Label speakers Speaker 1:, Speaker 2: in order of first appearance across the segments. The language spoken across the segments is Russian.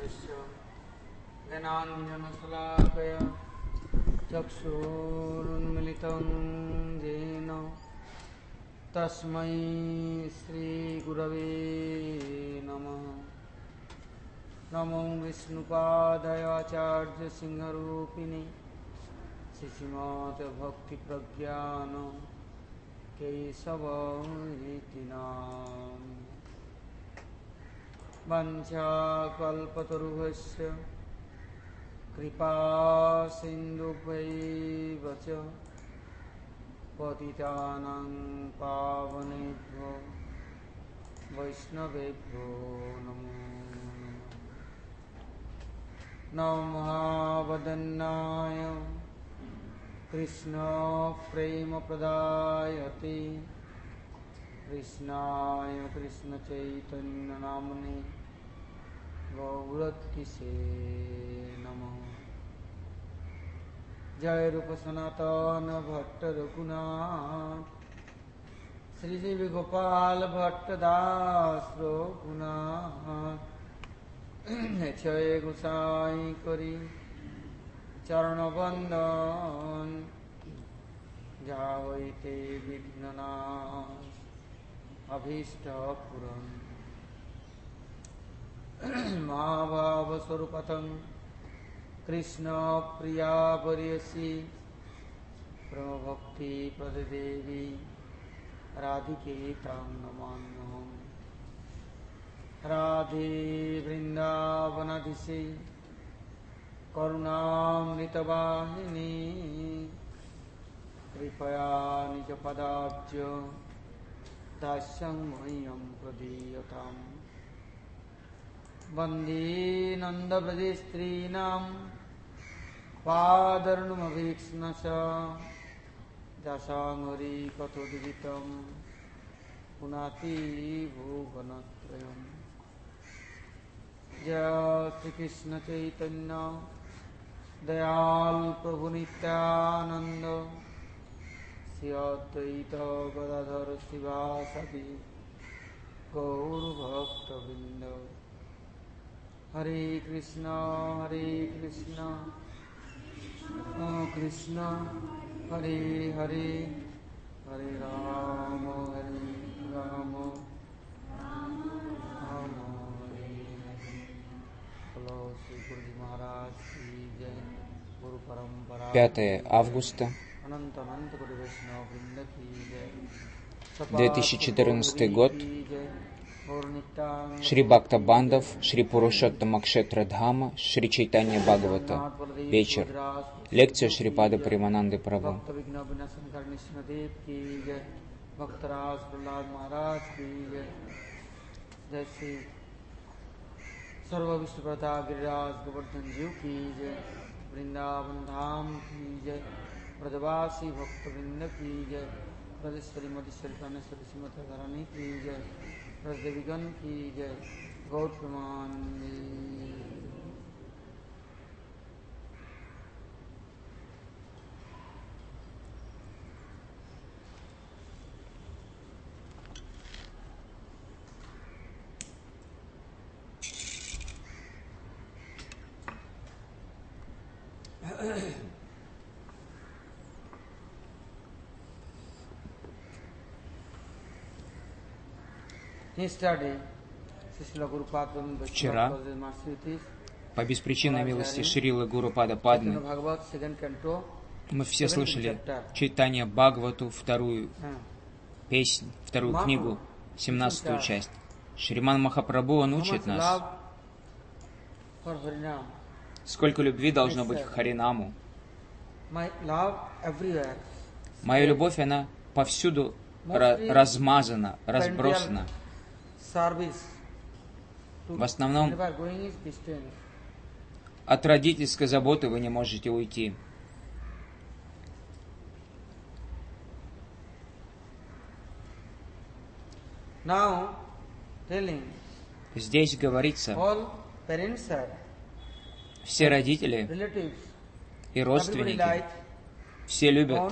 Speaker 1: ज्ञानतिमिरन्धस्य ज्ञानाञ्जनशलाकया चक्षुरुन्मिलितं येन तस्मै श्रीगुरवे नमः। नमो विष्णुपादाय आचार्यसिंहरूपिणे श्रीमद्भक्तिप्रज्ञान केशवमिति नाम। वंशाकल्पतरुभ्यश्च कृपासिन्धुभ्यैव च पतितानां पावनेभ्यो वैष्णवेभ्यो नमो नमः। महावदन्नाय कृष्णप्रेमप्रदायते कृष्णाय कृष्णचैतन्यनाम्ने गौरतिसे नमः। जय रूप सनातन भट्ट रघुनाथ श्री जीव गोपाल भट्ट दास रघुनाथ छय गोसाई करी चरण बंदन जा होते विघ्ननाश अभीष्ट पुरं महाभाव स्वरूपतं कृष्ण प्रिया वर्यसी ब्रह्मभक्ति प्रदेवी राधिके तां नमाम्यहम्। राधे वृंदावनाधीशे करुणामृतवाहिनी कृपया निजपदाब्ज दास्यं मह्यं प्रदीयताम्। वन्दे नन्दव्रजस्त्रीणां पादर्णुमभीक्ष्णश दशाङ्गरी कथोद्गीतं पुनाति भुवनत्रयम्। जय श्रीकृष्ण चैतन्य दयाल प्रभु नित्यानंद श्री अद्वैत गदाधर शिवासादि गौरभक्तवृंद। हरे कृष्ण कृष्ण हरे हरे हरे राम राम राम हरे हरे। बोलो श्री गुरु जी महाराज की जय। गुरु परंपरा
Speaker 2: 5 августа 2014 год. Шри Бхактабандав, Шри Пурушоттама Кшетра Дхама, Шри Чайтанья Бхагавата. Вечер. Лекция Шрипада Парамананды Прабhu.
Speaker 1: सर्व विष्णु प्रता गिरिराज गोवर्धन जीव की जय। वृंदावन धाम की जय। ब्रजवासी भक्त वृंद की जय। ब्रजेश्वरी मधेश्वरी प्राणेश्वरी श्रीमती धरणी की जय। ब्रजदेवीगण की जय। गौर प्रमानंदी।
Speaker 2: Вчера, по беспричинной милости Шрилы Гурупада Падмы, мы все слышали читание Бхагавату, вторую песнь, вторую книгу, 17-ю часть. Шриман Махапрабху, он учит нас, сколько любви должно быть к Харинаму. Моя любовь, она повсюду размазана, разбросана. В основном от родительской заботы вы не можете уйти. Здесь говорится, все родители и родственники, все любят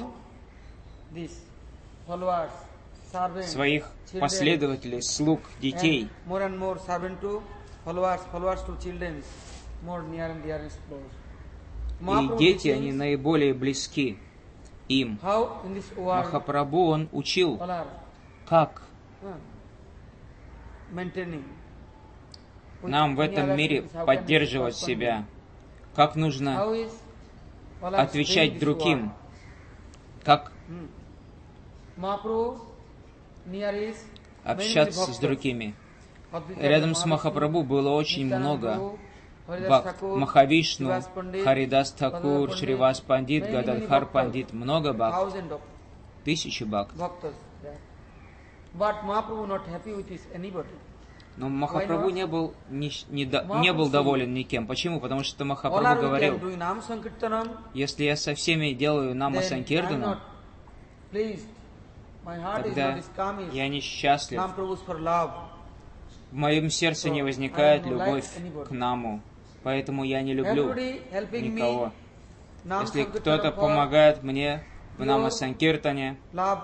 Speaker 2: своих последователей, слуг, детей.
Speaker 1: followers to children, more near and dear and close.
Speaker 2: И дети, они наиболее близки им.
Speaker 1: How in this world,
Speaker 2: Махапрабху, он учил,
Speaker 1: follower,
Speaker 2: как
Speaker 1: maintaining.
Speaker 2: нам в этом мире поддерживать себя, как нужно
Speaker 1: How is follower
Speaker 2: отвечать
Speaker 1: staying in this
Speaker 2: другим,
Speaker 1: world?
Speaker 2: как
Speaker 1: Mahaprabhu near is
Speaker 2: общаться с другими. Рядом с Махапрабху было очень много бхакт. Махавишну, Харидас Такур, Шривас Пандит, Гададхар Пандит, много бхакт, тысячи бхакт.
Speaker 1: But Mahaprabhu not happy with his anybody.
Speaker 2: Но Махапрабху не был доволен никем. Почему? Потому что Махапрабху говорил, если я со всеми делаю нама санкиртану, тогда я несчастлив. В моем сердце не возникает любовь к наму, поэтому я не люблю никого. Если кто-то помогает мне в нама санкиртане,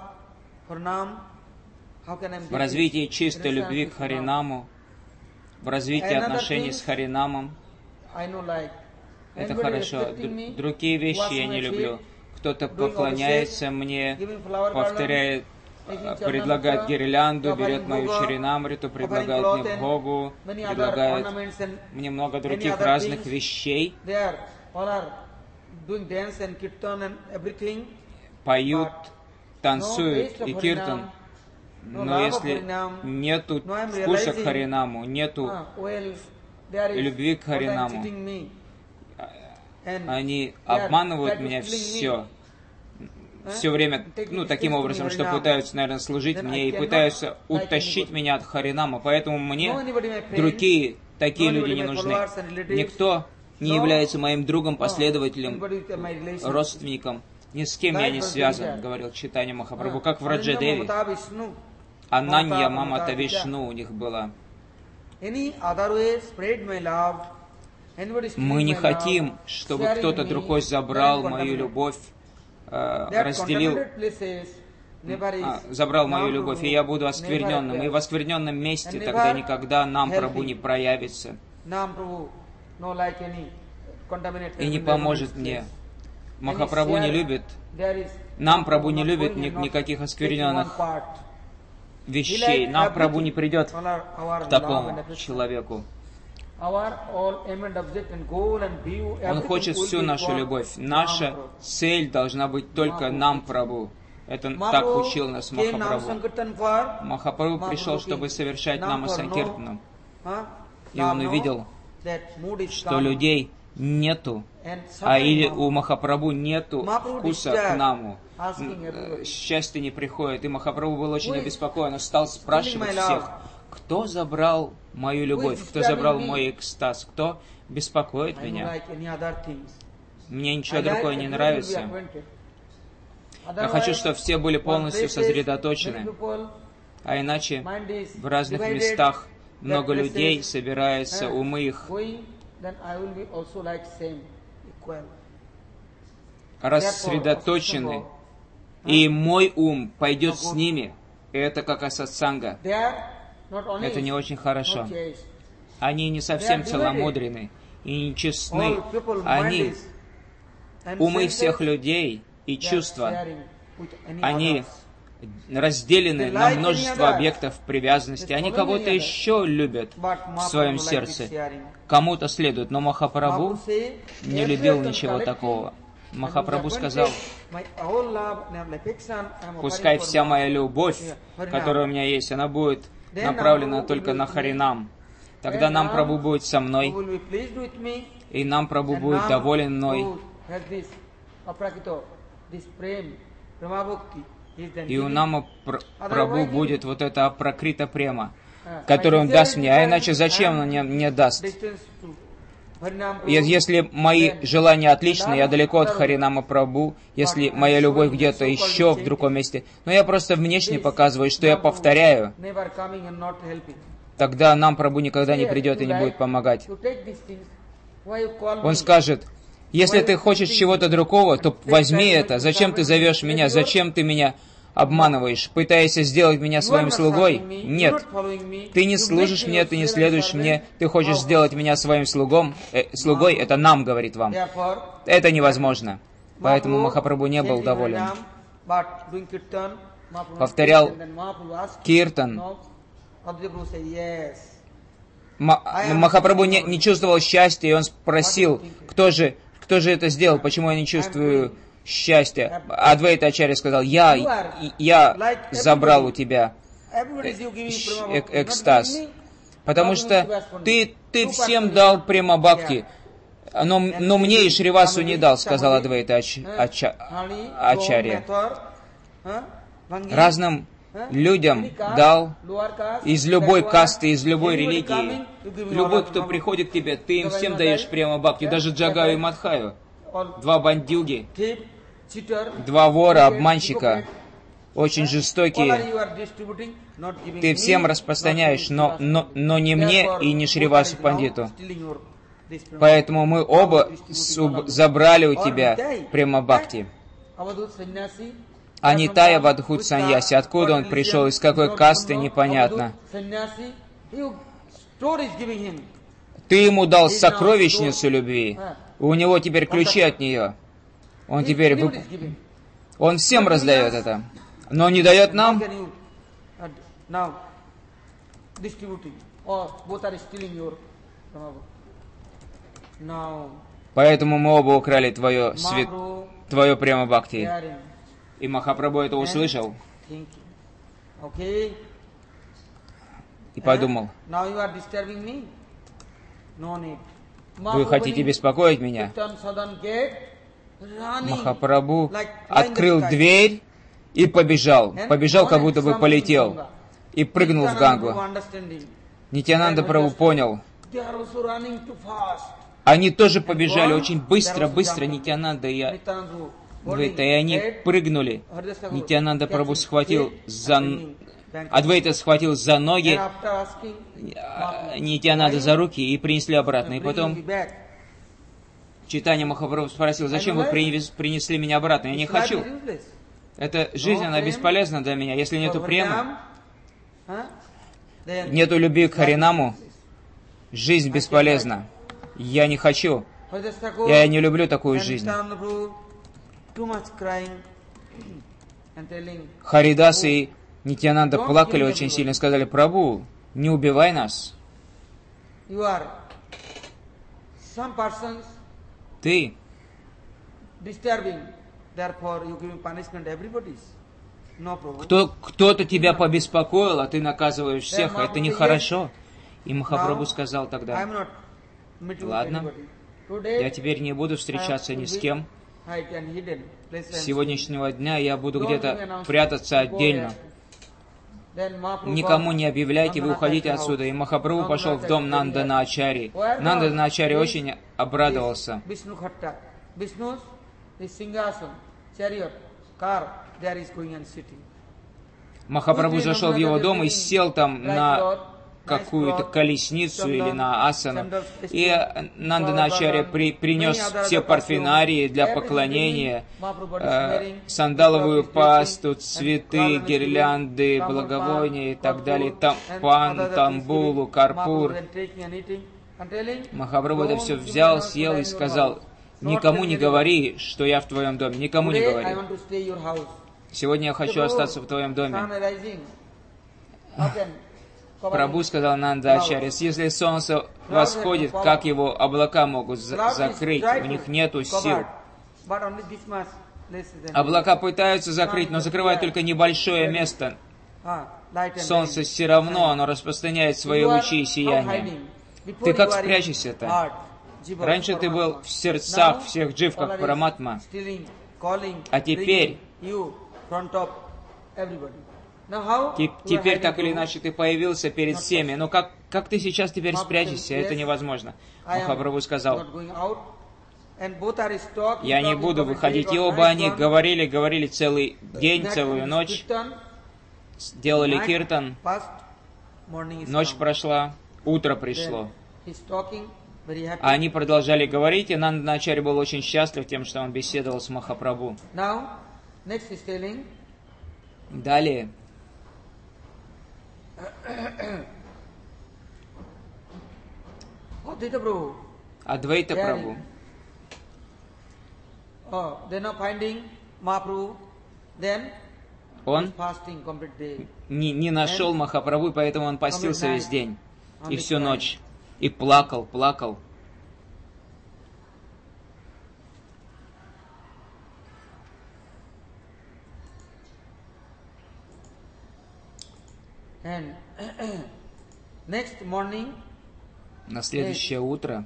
Speaker 2: в развитии чистой любви к Харинаму, в развитии отношений с Харинамом, это хорошо. Другие вещи я не люблю. Кто-то поклоняется мне, повторяет, предлагает гирлянду, берет мою чаринамриту, предлагает мне Богу, предлагает мне много других разных вещей, поют, танцуют и киртан. Но если нету вкуса к Харинаму, нету любви к Харинаму, они обманывают меня все время, таким образом, что пытаются, наверное, служить мне и пытаются утащить меня от Харинама. Поэтому мне другие такие люди не нужны. Никто не является моим другом, последователем, родственником. Ни с кем я не связан, говорил Чайтанья Махапрабху, как в Раджадеви. Ананья Мамата Вишну у них была. Мы не хотим, чтобы кто-то другой забрал мою любовь, разделил, забрал мою любовь, и я буду оскверненным. И в оскверненном месте тогда никогда нам Прабху не проявится и не поможет мне. Махапрабху не любит, нам Прабху не любит никаких оскверненных вещей. Нам Прабху не придет к такому человеку. Он хочет всю нашу любовь. Наша цель должна быть только нам Прабху. Это так учил нас Махапрабху. Махапрабху пришел, чтобы совершать нама санкиртану. И он увидел, что людей нету, или у Махапрабху нету вкуса к наму. Счастье не приходит. И Махапрабху был очень обеспокоен. Он стал спрашивать всех, кто забрал мою любовь, кто забрал мой экстаз, кто беспокоит меня. Мне ничего другое не нравится. Я хочу, чтобы все были полностью сосредоточены. А иначе в разных местах много людей собирается, умы их рассредоточены, и мой ум пойдет с ними. Это как асатсанга. Это не очень хорошо. Они не совсем целомудрены и нечестны. Они, умы всех людей и чувства, они разделены на множество объектов привязанности. Они кого-то еще любят в своем сердце, кому-то следуют. Но Махапрабху не любил ничего такого. Махапрабху сказал, пускай вся моя любовь, которая у меня есть, она будет направлена только на Харинам. Тогда нам Прабху будет со мной, и нам Прабху будет доволен мной. И у Нама Прабху будет вот эта апракрита према, которую он даст мне. А иначе зачем он мне даст? Если мои желания отличны, я далеко от Харинама Прабху, если моя любовь где-то еще в другом месте, но я просто внешне показываю, что я повторяю, тогда нам Прабху никогда не придет и не будет помогать. Он скажет, если ты хочешь чего-то другого, то возьми это. Зачем ты зовешь меня? Зачем ты меня обманываешь, пытаясь сделать меня своим слугой? Нет. Ты не служишь мне, ты не следуешь мне, ты хочешь сделать меня своим слугой, это нам, говорит вам. Это невозможно. Поэтому Махапрабху не был доволен. Повторял киртан. Махапрабху не чувствовал счастья, и он спросил, кто же это сделал, почему я не чувствую счастья. Адвайта Ачарья сказал, я забрал у тебя экстаз, потому что ты всем дал према бхакти, но мне и Шривасу не дал, сказал Адвайта Ачарья. Разным людям дал из любой касты, из любой религии. Любой, кто приходит к тебе, ты им всем даешь према бхакти, даже Джагаю и Мадхаю. 2 бандюги, 2 вора, обманщика, очень жестокие. Ты всем распространяешь, но не мне и не Шривасу Пандиту. Поэтому мы оба забрали у тебя према бхакти. Анитая Вадхут Саньяси. Откуда он пришел, из какой касты, непонятно. Ты ему дал сокровищницу любви. У него теперь ключи от нее. Он всем раздает это. Но не дает нам. Поэтому мы оба украли твое према бхакти. И Махапрабху это услышал. И подумал, вы хотите беспокоить меня? Махапрабху открыл дверь и побежал. Побежал, как будто бы полетел. И прыгнул в Гангу. Нитьянанда Прабху понял. Они тоже побежали очень быстро, Нитьянанда и они прыгнули. Нитьянанда Прабху Адвайта схватил за ноги, Нитьянанда за руки и принесли обратно. И потом Чайтанья Махапрабху спросил, зачем вы принесли меня обратно? Я не хочу. Эта жизнь, она бесполезна для меня. Если нету премы, нету любви к Харинаму, жизнь бесполезна. Я не хочу. Я не люблю такую жизнь. Харидас и Нитьянанда плакали очень сильно, сказали, Прабху, не убивай нас. Ты кто-то тебя побеспокоил, а ты наказываешь всех, это нехорошо. И Махапрабху сказал тогда, ладно, я теперь не буду встречаться ни с кем. С сегодняшнего дня я буду где-то прятаться отдельно. Никому не объявляйте, вы уходите отсюда. И Махапрабху пошел в дом Нандана Ачарьи. Нандана Ачарья очень обрадовался. Махапрабху зашел в его дом и сел там на какую-то колесницу или на асану. И Нандана Ачарья принес все парфенарии для поклонения, сандаловую пасту, цветы, гирлянды, благовония и так далее, пан, тамбулу, карпур. Махапрабху это все взял, съел и сказал, никому не говори, что я в твоем доме, никому не говори. Сегодня я хочу остаться в твоем доме. Прабху сказал Нанда Ачарья, если солнце восходит, как его облака могут закрыть? У них нету сил. Облака пытаются закрыть, но закрывают только небольшое место. Солнце все равно, оно распространяет свои лучи и сияния. Ты как спрячешься-то? Раньше ты был в сердцах всех джив, как Параматма. А теперь так или иначе ты появился перед всеми. Но как ты сейчас теперь спрячешься? Это невозможно. Махапрабху сказал, я не буду выходить. И оба они говорили целый день, целую ночь. Делали киртан. Ночь прошла, утро пришло. А они продолжали говорить, и Нандана Ачарья был очень счастлив тем, что он беседовал с Махапрабху. Далее. Адвайта Прабху. Он не нашел Махапрабху, и поэтому он постился весь день и всю ночь. И плакал. На следующее утро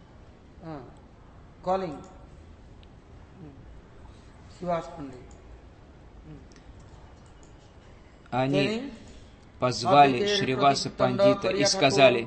Speaker 2: они позвали Шриваса Пандита и сказали: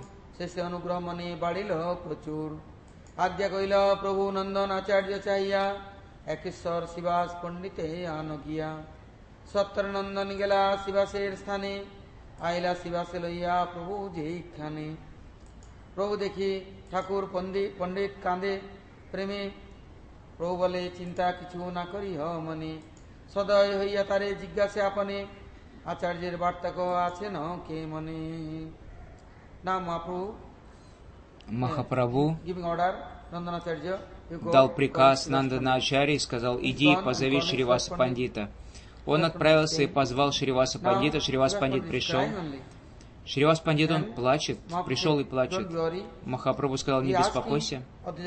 Speaker 1: আইলা শিবাসে লইয়া প্রভু যেইখানে। প্রভু দেখি ঠাকুর পণ্ডিত কাঁদে প্রেমে। প্রভু বলে চিন্তা কিছু না করি মনে। সদয় হইয়া তারে জিজ্ঞাসে আপনে, আচার্যের বার্তাক আছে ন কে মনে। না
Speaker 2: Махапрабху
Speaker 1: giving order, Nandanacharya
Speaker 2: дал приказ Нанданачарье и сказал: иди и позови Шриваса Пандита. Он отправился и позвал Шриваса Пандита. Шривас Пандит пришел. Шривас Пандит, он плачет, пришел и плачет. Махапрабху сказал: не беспокойся.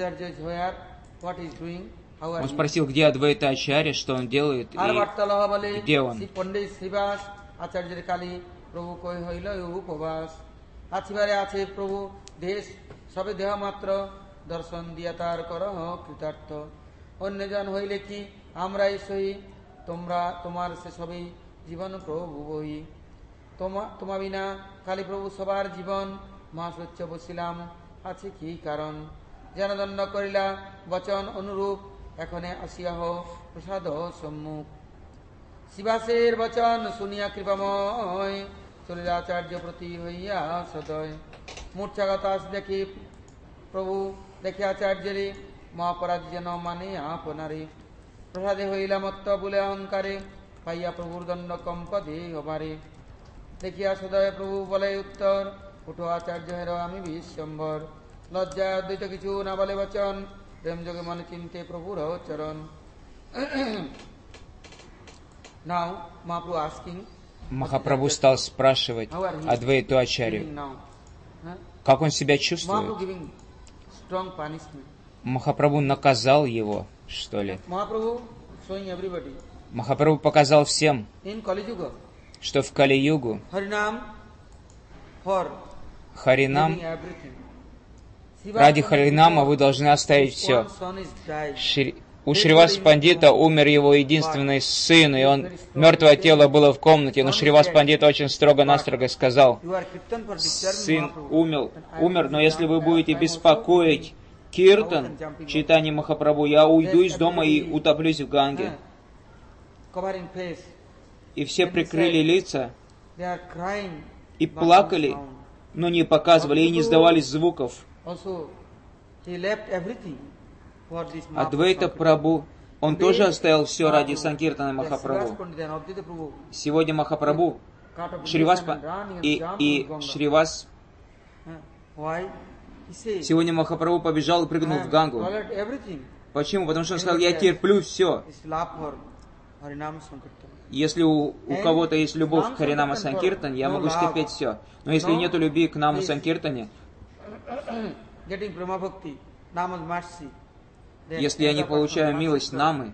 Speaker 2: Он спросил, где Адвайта Ачарья, что он делает и где он.
Speaker 1: তোমার সে সবই জীবন প্রভু বই। তোমা বিনা কালী প্রভু সবার জীবন। মা সচ্চ বসিলাম আছে কি কারণ। জনদণ্ড করিলা বচন অনুরূপ, এখনে আসিয়া হো প্রসাদ সম্মুখ। শিবাসের বচন শুনিয়া কৃপাময়, চলিলাচার্য প্রতি হইয়া সদয়। মূর্ছাগত আস দেখি প্রভু দেখে আচার্যরে, মহাপরাধ যেন মানে আপনারে। প্রসাদে হইলা মত্ত বলে অহংকারে, পাইয়া প্রভুর দণ্ড কম্পদে হবারে। দেখিয়া সদয় প্রভু বলে উত্তর, উঠো আচার্য হের আমি বিশ্বম্বর। লজ্জায় অদ্বৈত কিছু না বলে বচন, প্রেম যোগে মনে চিনতে প্রভুর চরণ। Now Mahaprabhu asking,
Speaker 2: Махапрабху стал спрашивать Адвайту Ачарью, как он себя чувствует. Махапрабху наказал его, что ли? Махапрабху показал всем, что в Кали-югу Харинам, ради Харинама вы должны оставить все. У Шривас Пандита умер его единственный сын, и мертвое тело было в комнате, но Шривас Пандит очень строго-настрого сказал: сын умер, но если вы будете беспокоить Киртан, читание Махапрабху, я уйду из дома и утоплюсь в Ганге. И все прикрыли лица и плакали, но не показывали и не сдавали звуков. Адвайта Прабху, он тоже оставил все ради Санкиртана Махапрабху. Сегодня Махапрабху, Шривас и Шривас, сегодня Махапрабху побежал и прыгнул в Гангу. Почему? Потому что он сказал: я терплю все. Если у кого-то есть любовь к Харинама Санкиртане, я могу стерпеть все. Но если нет любви к Наму Санкиртане, если я не получаю милость Намы,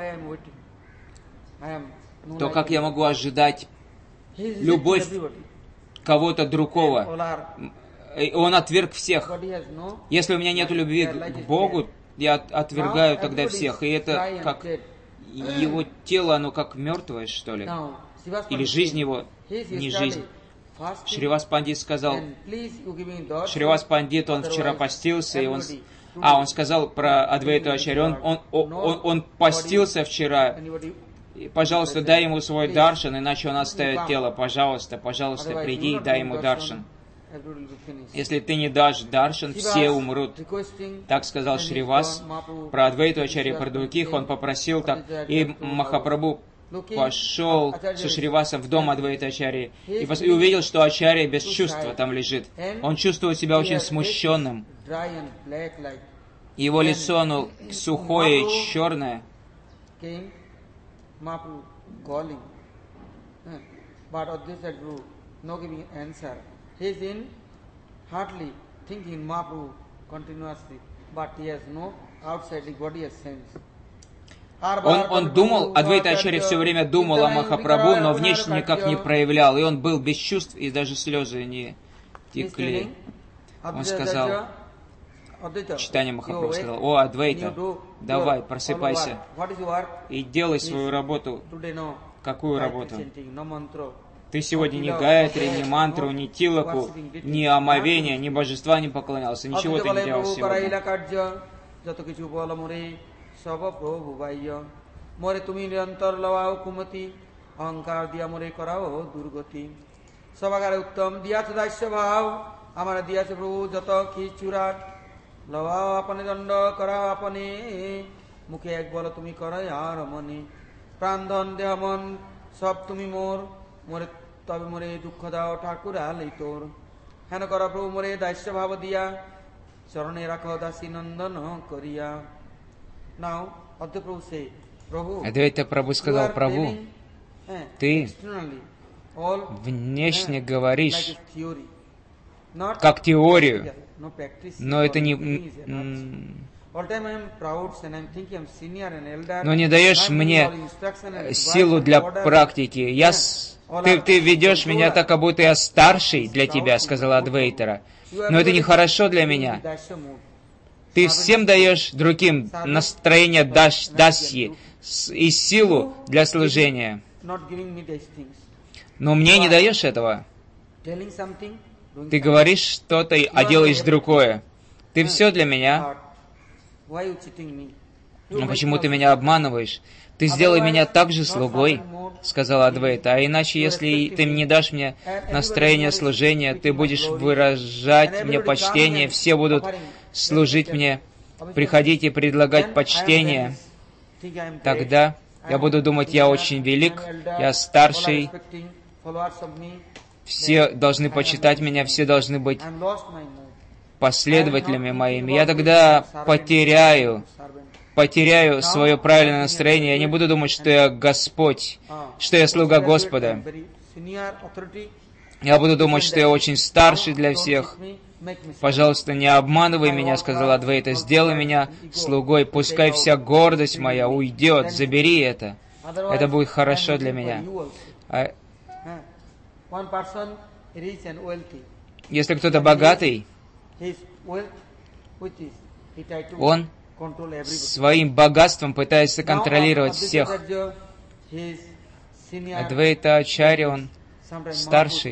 Speaker 2: то как я могу ожидать любовь кого-то другого? Он отверг всех. Если у меня нет любви к Богу, я отвергаю тогда всех. И это как его тело, оно как мертвое, что ли? Или жизнь его не жизнь. Шривас Пандит сказал, Шривас Пандит, он вчера постился, и он сказал про Адвайту Ачарью, он постился вчера. Пожалуйста, дай ему свой даршан, иначе он оставит тело. Пожалуйста, приди и дай ему даршан. Если ты не дашь даршан, все умрут. Так сказал Шривас про Адвайту Ачарью, про других он попросил так. И Махапрабху пошел со Шривасом в дом Адвайта Ачарьи и увидел, что Ачарья без чувства там лежит. Он чувствовал себя очень смущенным. Его лицо, оно сухое и черное. Он думал, Адвайта Ачарья все время думал о Махапрабху, но внешне никак не проявлял, и он был без чувств, и даже слезы не текли. Он сказал, Чайтанья Махапрабху сказал: «О, Адвайта, давай, просыпайся и делай свою работу». Какую работу? Ты сегодня ни Гаятри, ни мантру, ни Тилаку, ни омовения, ни божества не поклонялся, ничего ты не делал сегодня.
Speaker 1: লওয়াও আপনি দণ্ড করাও আপনি মুখে এক বলো তুমি করো আর মনে প্রাণ ধন দেহ মন সব তুমি মোর মোরে তবে মোরে দুঃখ দাও ঠাকুর আলেই তোর হেন কর প্রভু মোরে দাস্য ভাব দিয়া চরণে রাখো দাসী নন্দন করিয়া নাও অদ্য প্রভু সে প্রভু
Speaker 2: Адвайта Прабху сказал: Прабху, ты внешне говоришь как теорию, но это но не даешь мне силу для практики. Ты ведешь меня так, как будто я старший для тебя, сказала Адвайтара. Но это нехорошо для меня. Ты всем даешь другим настроение дасьи и силу для служения. Но мне не даешь этого. Ты говоришь что-то, а делаешь другое. Ты все для меня. Но почему ты меня обманываешь? Ты сделай меня также слугой, сказала Адвайта. А иначе, если ты не дашь мне настроение служения, ты будешь выражать мне почтение, все будут служить мне, приходить и предлагать почтение. Тогда я буду думать, я очень велик, я старший, все должны почитать меня, все должны быть последователями моими. Я тогда потеряю свое правильное настроение. Я не буду думать, что я Господь, что я слуга Господа. Я буду думать, что я очень старший для всех. Пожалуйста, не обманывай меня, сказала Адвайта, сделай меня слугой, пускай вся гордость моя уйдет, забери это. Это будет хорошо для меня. Если кто-то богатый, он своим богатством пытается контролировать всех. Адвайта Ачарья, он старший,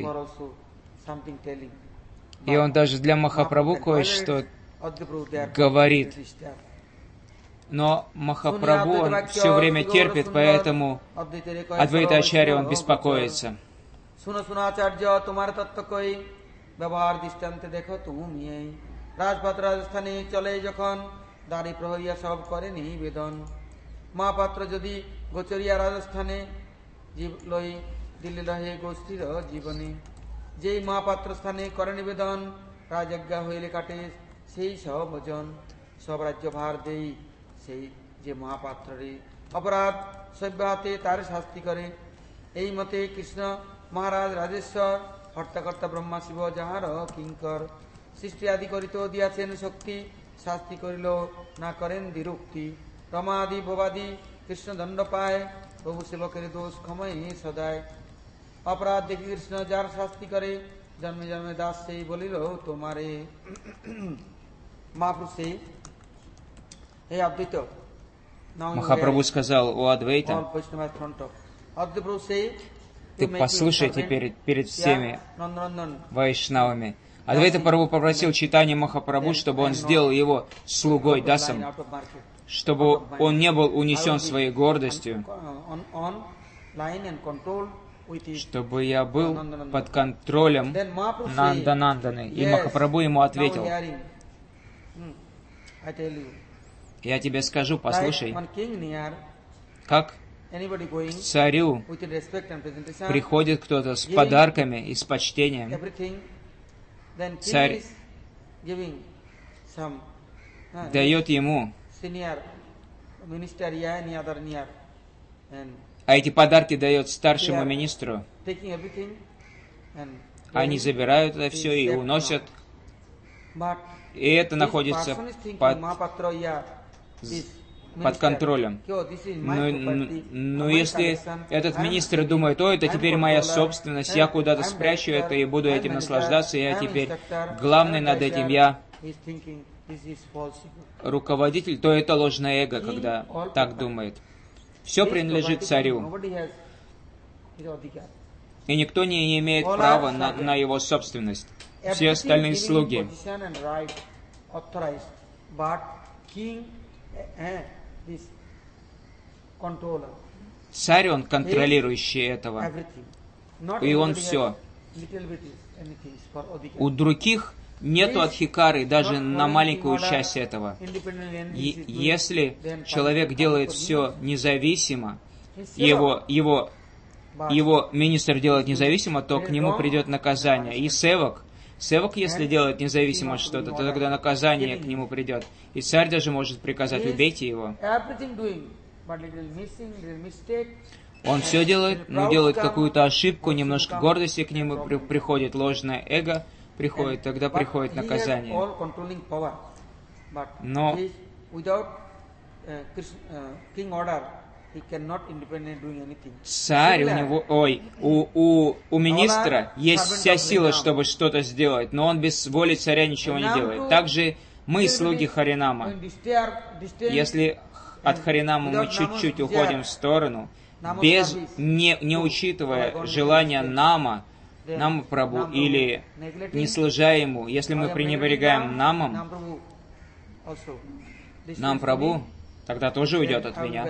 Speaker 2: и он даже для Махапрабху кое-что говорит. Но Махапрабху, он все время терпит, поэтому Адвайта Ачарья, он беспокоится.
Speaker 1: শুনো শুনো আচার্য তোমার তত্ত্ব কই ব্যবহার দৃষ্টান্তে দেখো তুমি রাজপাত্র রাজস্থানে চলে যখন দাঁড়ি প্রহরিয়া সব করে নিবেদন মহাপাত্র যদি গোচরিয়া রাজস্থানে লই দিল্লি রহে গোষ্ঠীর জীবনে যেই মহাপাত্র স্থানে করে নিবেদন রাজজ্ঞা হইলে কাটে সেই সব ভোজন সব রাজ্য ভার দেই সেই যে মহাপাত্ররে অপরাধ সভ্য হাতে তার শাস্তি করে এই মতে কৃষ্ণ মহারাজ রাজেশ্বর হর্তাকর্তা ব্রহ্মা শিব যাহার কিঙ্কর সৃষ্টি আদি করিত দিয়াছেন শক্তি শাস্তি করিল না করেন দ্বিরুক্তি রমাদি ভবাদি কৃষ্ণ দণ্ড পায় প্রভু সেবকের দোষ ক্ষময় সদায় অপরাধ দেখি কৃষ্ণ যার শাস্তি করে জন্মে জন্মে দাস সেই বলিল তোমারে মহাপুরুষে হে অদ্বৈত
Speaker 2: Махапрабху сказал: о Адвайта, ты послушайте перед всеми вайшнавами. Адвайта Прабху попросил Чайтанья Махапрабху, чтобы он сделал его слугой, дасом, чтобы он не был унесен своей гордостью, чтобы я был под контролем Нандананданы. И Махапрабху ему ответил: я тебе скажу, послушай, как к царю приходит кто-то с подарками и с почтением, царь дает ему, а эти подарки дает старшему министру. Они забирают это все и уносят. И это находится под контролем. Но если этот министр думает, ой, это теперь моя собственность, я куда-то спрячу это и буду этим наслаждаться, я теперь главный над этим, я руководитель, то это ложное эго, когда так думает. Все принадлежит царю. И никто не имеет права на его собственность. Все остальные слуги. Царь, он контролирующий этого. И он все. У других нету адхикары даже на маленькую часть этого. Если человек делает все независимо, его министр делает независимо, то к нему придет наказание. И севак, если делает независимо что-то, то тогда наказание к нему придет. И царь даже может приказать, убейте его. Он все делает, но делает какую-то ошибку, немножко гордости к нему приходит, ложное эго приходит, тогда приходит наказание. Но царь, у министра есть вся сила, чтобы что-то сделать, но он без воли царя ничего не делает. Также мы, слуги Харинама, если от Харинама мы чуть-чуть уходим в сторону, не учитывая желания Нама Прабху, или не служа ему, если мы пренебрегаем Нам Прабху, тогда тоже уйдет от меня.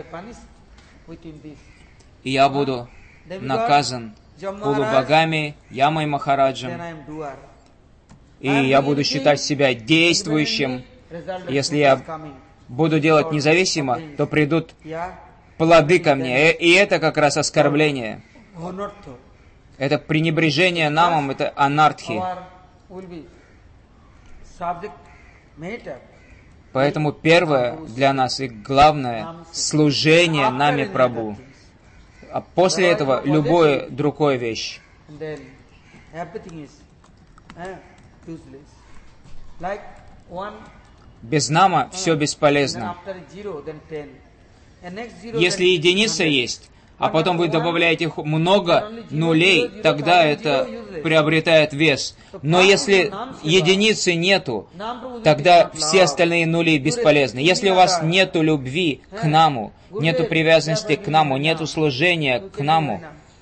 Speaker 2: И я буду наказан полубогами, Ямой Махараджем, и я буду считать себя действующим. Если я буду делать независимо, то придут плоды ко мне. И это как раз оскорбление. Это пренебрежение намом, это анартхи. Поэтому первое для нас и главное — служение нами Прабху. А после этого любое другое вещь. Без нама все бесполезно. Если единица есть, а потом вы добавляете много нулей, тогда это приобретает вес. Но если единицы нету, тогда все остальные нули бесполезны. Если у вас нету любви к наму, нету привязанности к наму, нету служения к наму,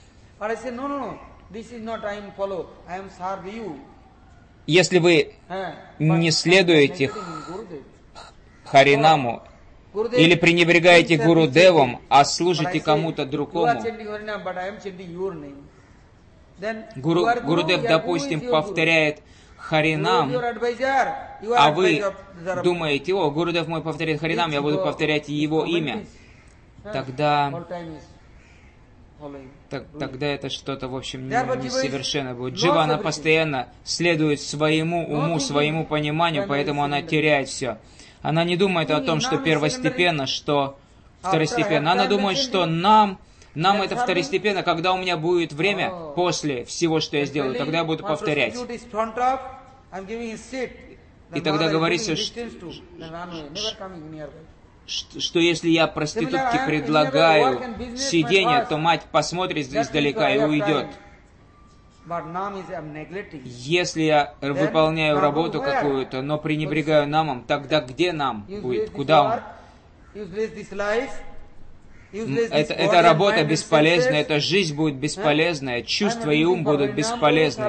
Speaker 2: если вы не следуете Харинаму, или пренебрегаете Гурудевом, а служите кому-то другому. Гурудев, допустим, повторяет Харинам, а вы думаете, о, Гурудев мой повторяет Харинам, я буду повторять его имя. Тогда это что-то, в общем, несовершенно будет. Джива, она постоянно следует своему уму, своему пониманию, поэтому она теряет все. Она не думает о том, что первостепенно, что второстепенно. Она думает, что нам это второстепенно, когда у меня будет время после всего, что я сделаю, тогда я буду повторять. И тогда говорится, что если я проститутке предлагаю сиденье, то мать посмотрит издалека и уйдет. Если я выполняю работу какую-то, но пренебрегаю намом, тогда где нам будет? Куда он? Эта работа бесполезна, эта жизнь будет бесполезная, чувства и ум будут бесполезны.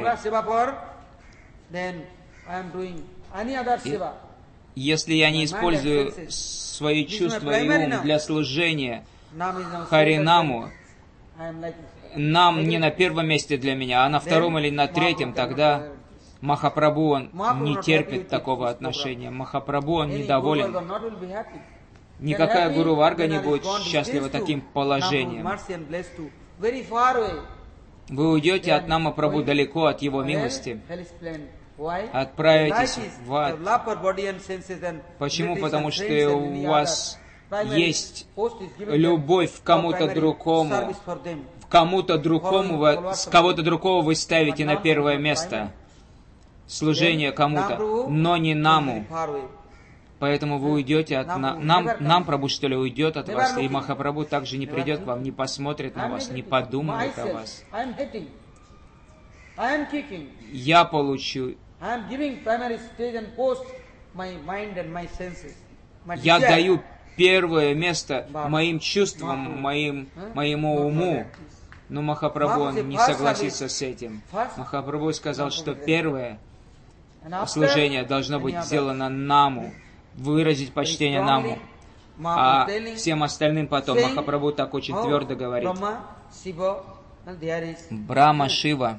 Speaker 2: Если я не использую свои чувства и ум для служения Харинаму, нам не на первом месте для меня, а на втором или на третьем, тогда Махапрабху, он не терпит такого отношения. Махапрабху, он недоволен. Никакая Гуру Варга не будет счастлива таким положением. Вы уйдете от Нама Прабху далеко от Его милости. Отправитесь в ад. Почему? Потому что у вас есть любовь к кому-то другому. С кого-то другого вы ставите на первое место. Служение кому-то, но не Наму. Поэтому вы уйдете от нам Прабху, что ли, уйдет от вас, и Махапрабху также не придет к вам, не посмотрит на вас, не подумает о вас. Я получу. Я даю первое место моим чувствам, моему уму. Но Махапрабху, он не согласится с этим. Махапрабху сказал, что первое служение должно быть сделано Наму, выразить почтение Наму, а всем остальным потом. Махапрабху так очень твердо говорит. Брахма, Шива,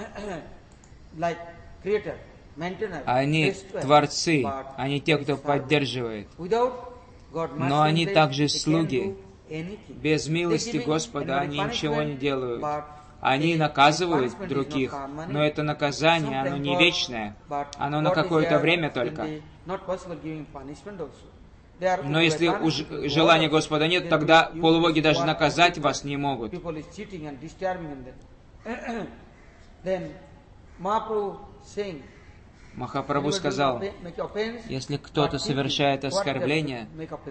Speaker 2: они творцы, они те, кто поддерживает. Но они также слуги. Без милости Господа они ничего не делают. Они наказывают других, но это наказание, оно не вечное. Оно на какое-то время только. Но если желания Господа нет, тогда полубоги даже наказать вас не могут. Махапрабху сказал, если кто-то совершает оскорбление,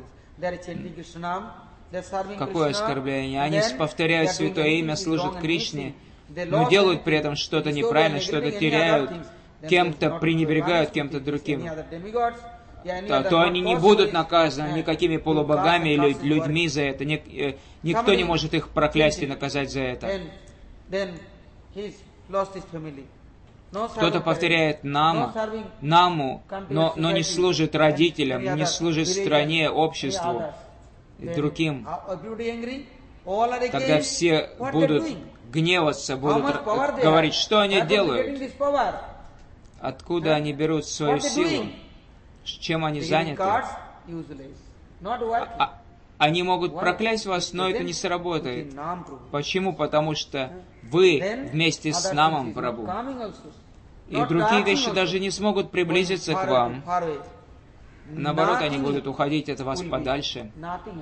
Speaker 2: какое оскорбление? Они повторяют святое имя, служат Кришне, но делают при этом что-то неправильно, что-то теряют, кем-то пренебрегают, кем-то другим. То они не будут наказаны никакими полубогами или людьми за это. Никто не может их проклясть и наказать за это. Кто-то повторяет наму, но не служит родителям, не служит стране, обществу и другим. Тогда все будут гневаться, будут говорить, что они делают, откуда они берут свою силу, чем они заняты. Они могут проклясть вас, но это не сработает. Почему? Потому что вы вместе с Намом Прабху. И другие вещи даже не смогут приблизиться к вам. Наоборот, они будут уходить от вас подальше.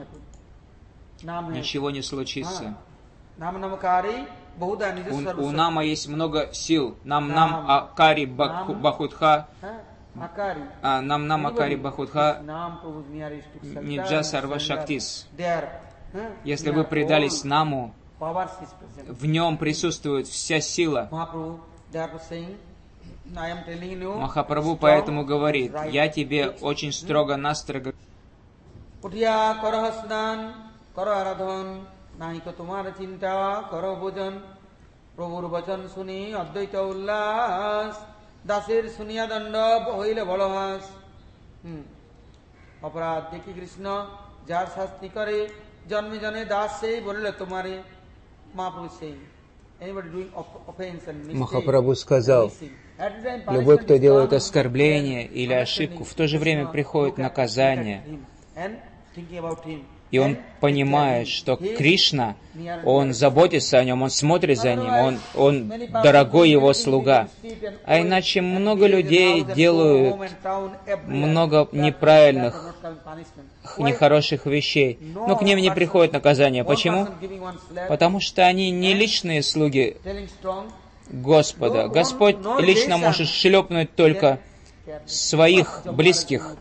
Speaker 2: Ничего не случится. У Нама есть много сил. Нам Акари Бахудха. Нам Акари Бахудха Ниджа Сарва Шактис. Если вы предались Наму, в нем присутствует вся сила. Махапрабху поэтому говорит, я тебе очень строго-настрого
Speaker 1: দাসের শুনিয়া দণ্ডব হইলে বড় হাস অপরাধ দেখি কৃষ্ণ যার শাস্তি করে জন্মে জনে দাস সেই বললে তোমারে মহাপুরুষ সেই
Speaker 2: Махапрабху сказал, любой, кто делает оскорбление или ошибку, в то же время приходит наказание. И он понимает, что Кришна, он заботится о нем, он смотрит за ним, он дорогой его слуга. А иначе много людей делают много неправильных, нехороших вещей, но к ним не приходит наказание. Почему? Потому что они не личные слуги Господа. Господь лично может шлепнуть только своих близких.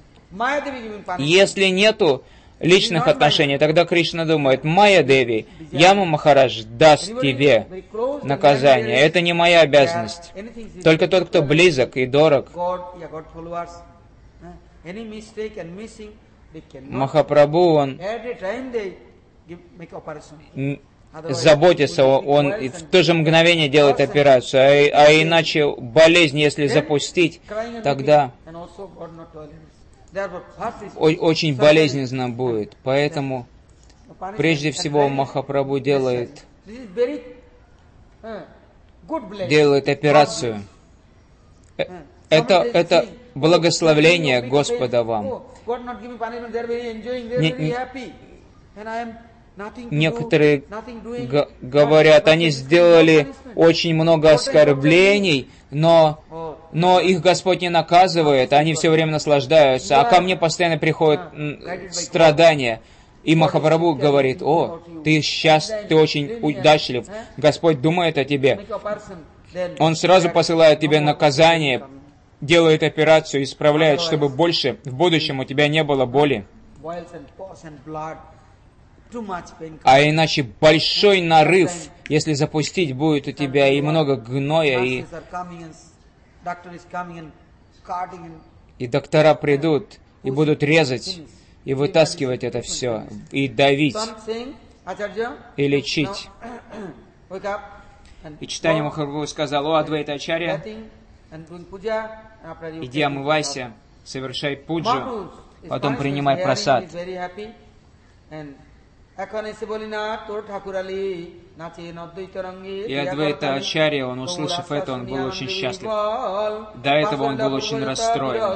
Speaker 2: Если нету личных отношений, тогда Кришна думает, Майя Деви, Яма Махарадж даст тебе наказание. Это не моя обязанность. Только тот, кто близок и дорог. Махапрабху, он заботится, он в то же мгновение делает операцию, а иначе болезнь, если запустить, тогда очень болезненно будет. Поэтому прежде всего Махапрабху делает операцию. Это благословление Господа вам. Некоторые говорят, они сделали очень много оскорблений, но их Господь не наказывает, они все время наслаждаются, а ко мне постоянно приходят страдания. И Махапрабху говорит: о, ты очень удачлив, Господь думает о тебе. Он сразу посылает тебе наказание, делает операцию, исправляет, чтобы больше в будущем у тебя не было боли. А иначе большой нарыв, если запустить, будет у тебя и много гноя, и доктора придут, и будут резать, и вытаскивать это все, и давить, и лечить. И Чайтанья Махапрабху сказал: о, Адвайта Ачарья, иди омывайся, совершай пуджу, потом принимай прасад. И Адвайта Ачарья, он, услышав это, он был очень счастлив. До этого он был очень расстроен.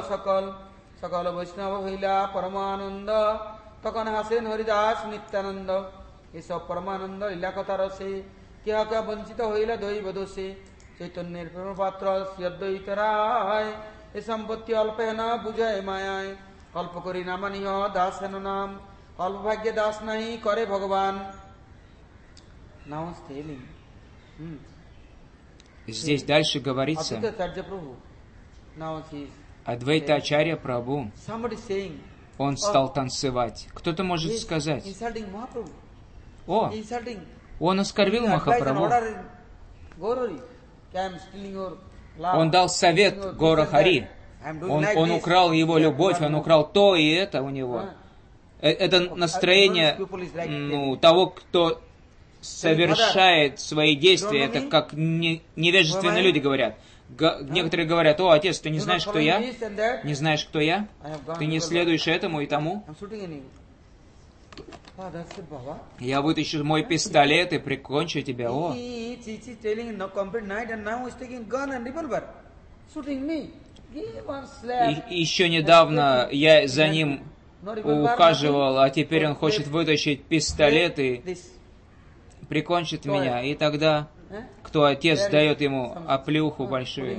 Speaker 2: Здесь дальше говорится, Адвайта Ачарья Прабху, он стал танцевать. Кто-то может сказать: о, он оскорбил Махапрабху. Он дал совет Гора Хари. Он украл его любовь, он украл то и это у него. Это настроение того, кто совершает свои действия. Это как невежественные люди говорят. Некоторые говорят: о, отец, ты не знаешь, кто я? Не знаешь, кто я? Ты не следуешь этому и тому? Я вытащу мой пистолет и прикончу тебя. О. И еще недавно я за ним ухаживал, а теперь он хочет вытащить пистолет и прикончит меня. И тогда кто отец дает ему оплеуху большую.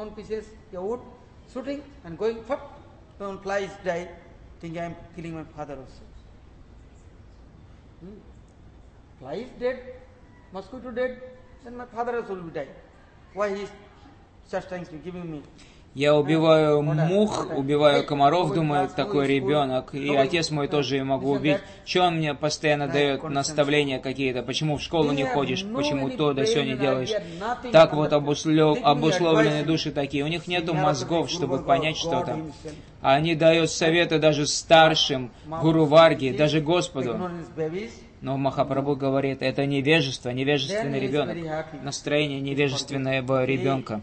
Speaker 2: Я убиваю мух, убиваю комаров, думает такой ребенок, и отец мой тоже могу убить. Че он мне постоянно дает наставления какие-то? Почему в школу не ходишь? Почему то да сё не делаешь? Так вот обусловленные души такие. У них нету мозгов, чтобы понять что-то. Они дают советы даже старшим, Гуру Варги, даже Господу. Но Махапрабху говорит, это невежество, невежественный ребенок, настроение невежественного ребенка.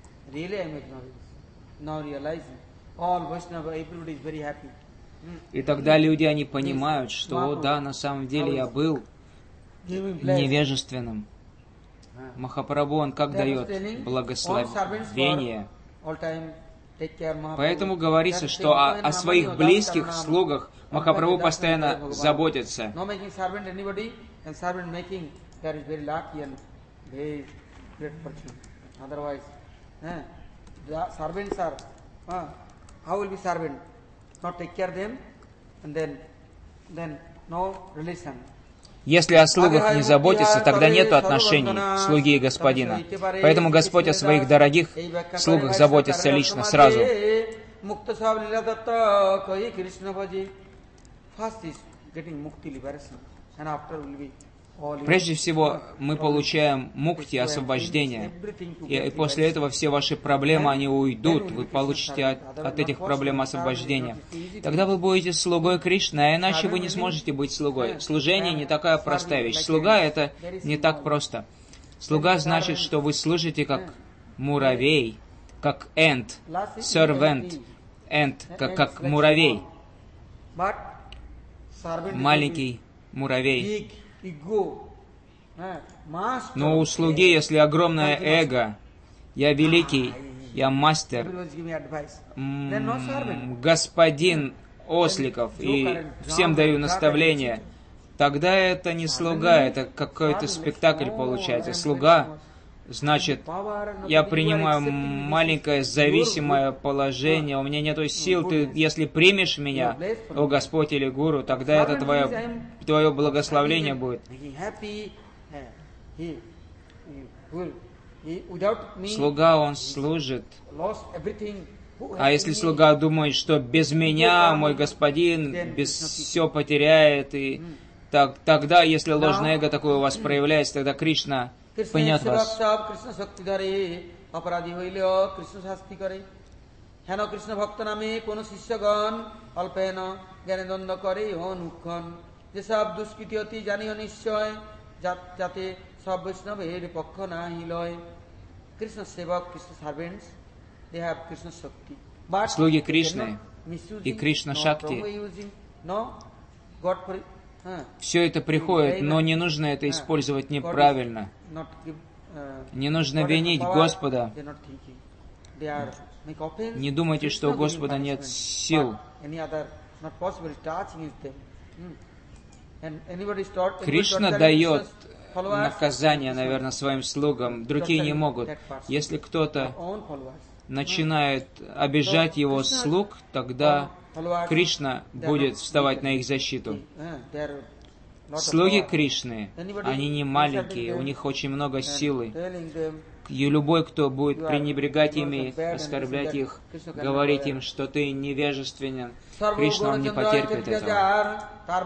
Speaker 2: И тогда люди, они понимают, что, да, на самом деле я был невежественным. Махапрабху, он как дает благословение. Поэтому говорится, что о своих близких слугах Махапрабху постоянно заботится. Если о слугах не заботиться, тогда нет отношений слуги и господина. Поэтому Господь о своих дорогих слугах заботится лично сразу. Прежде всего, мы получаем мукти, освобождение. И после этого все ваши проблемы, они уйдут. Вы получите от этих проблем освобождение. Тогда вы будете слугой Кришны, а иначе вы не сможете быть слугой. Служение не такая простая вещь. Слуга — это не так просто. Слуга значит, что вы служите как муравей, как ant, servant, ant, как муравей. Маленький муравей. Но у слуги, если огромное эго, я великий, я мастер, господин Осликов, и всем даю наставления, тогда это не слуга, это какой-то спектакль получается. Слуга, значит, я принимаю маленькое зависимое положение, у меня нету сил, ты, если примешь меня, о Господь или Гуру, тогда это твое благословление будет. Слуга, он служит. А если слуга думает, что без меня мой господин все потеряет, и тогда, если ложное эго такое у вас проявляется, тогда Кришна поймет вас. Слуги Кришны и Кришна Шакти, все это приходит, но не нужно это использовать неправильно. Не нужно винить Господа. Не думайте, что у Господа нет сил. Кришна дает наказание, наверное, своим слугам. Другие не могут. Если кто-то начинает обижать его слуг, тогда Кришна будет вставать на их защиту. Слуги Кришны, они не маленькие, у них очень много силы. И любой, кто будет пренебрегать ими, оскорблять их, говорить им, что ты невежественен, Кришна, он не потерпит этого.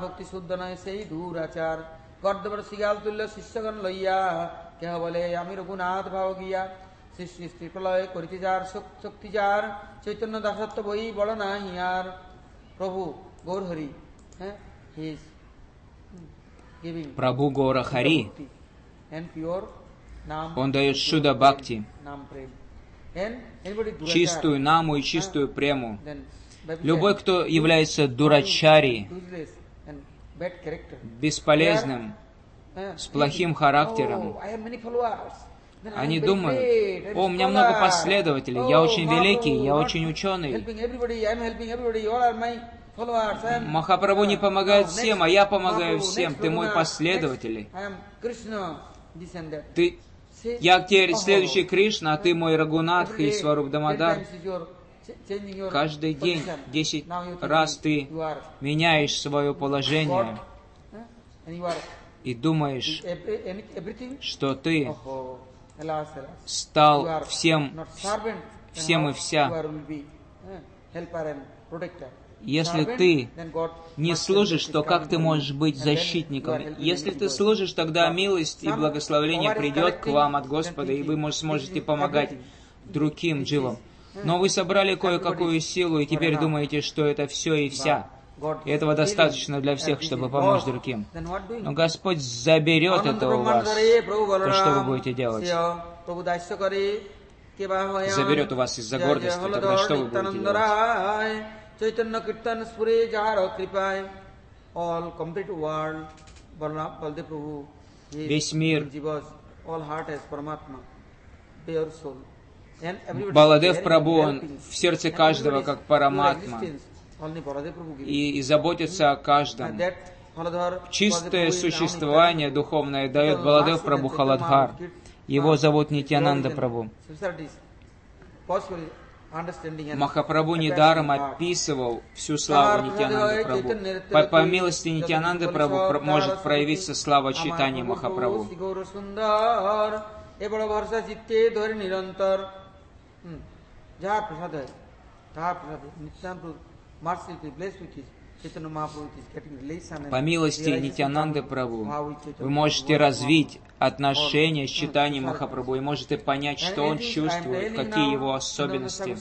Speaker 2: Прабху Гора Хари, он дает Шуда Бхакти, чистую наму и чистую прему. Любой, кто является дурачари, бесполезным, с плохим характером, они думают, о, у меня много последователей, я очень великий, я очень ученый. Махапрабху не помогает всем, а я помогаю всем, ты мой последователь. Я теперь следующий Кришна, а ты мой Рагунатх и Сваруб Дамодар. Каждый день 10 раз ты меняешь свое положение и думаешь, что ты стал всем и вся. Если ты не служишь, то как ты можешь быть защитником? Если ты служишь, тогда милость и благословение придет к вам от Господа, и вы сможете помогать другим дживам. Но вы собрали кое-какую силу, и теперь думаете, что это все и вся. И этого достаточно для всех, чтобы помочь другим. Но Господь заберет это у вас. То что вы будете делать? Заберет у вас из-за гордости. Тогда что вы будете делать? Chaitanya Kirtan Spure Jara Kripai, all complete world, Baldev Prabhu, весь мир, all heart as Paramatma, pure soul. Баладев Прабху, он в сердце каждого, как Параматма, и заботится о каждом. Чистое существование духовное дает Баладев Прабху Халадхар. Его зовут Нитьянанда Прабху. Махапрабху недаром описывал всю славу Нитьянанды Прабху. По милости Нитьянанды Прабху может проявиться слава Чайтаньи Махапрабху. По милости Нитьянанды Прабху вы можете развить отношения с Чайтаньей Махапрабху и можете понять, что он чувствует, какие его особенности.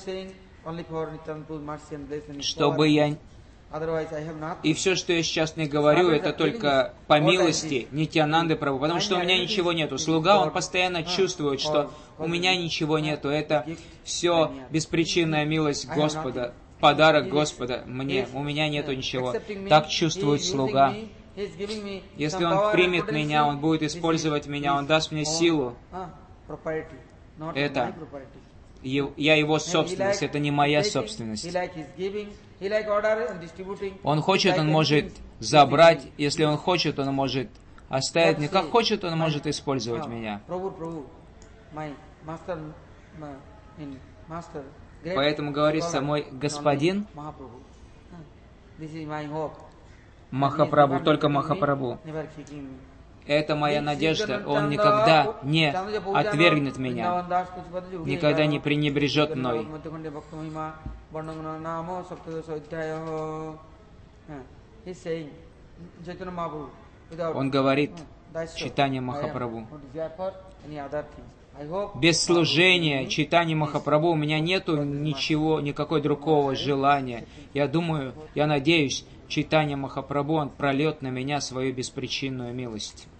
Speaker 2: Чтобы я... И все, что я сейчас не говорю, это только по милости Нитьянанды Прабху, потому что у меня ничего нету. Слуга, он постоянно чувствует, что у меня ничего нету. Это все беспричинная милость Господа, подарок Господа мне. У меня нету ничего. Так чувствует слуга. Если он примет меня, он будет использовать меня, он даст мне силу. Это я его собственность, это не моя собственность. Он хочет, он может забрать, если он хочет, он может оставить меня. Как хочет, он может использовать меня. Поэтому говорится, мой господин, Махапрабху, только Махапрабху. Это моя надежда, он никогда не отвергнет меня, никогда не пренебрежет мной. Он говорит, Чайтанья Махапрабху, без служения Чайтаньи Махапрабху у меня нету ничего, никакой другого желания. Я думаю, я надеюсь, Чайтанья Махапрабху, он прольет на меня свою беспричинную милость.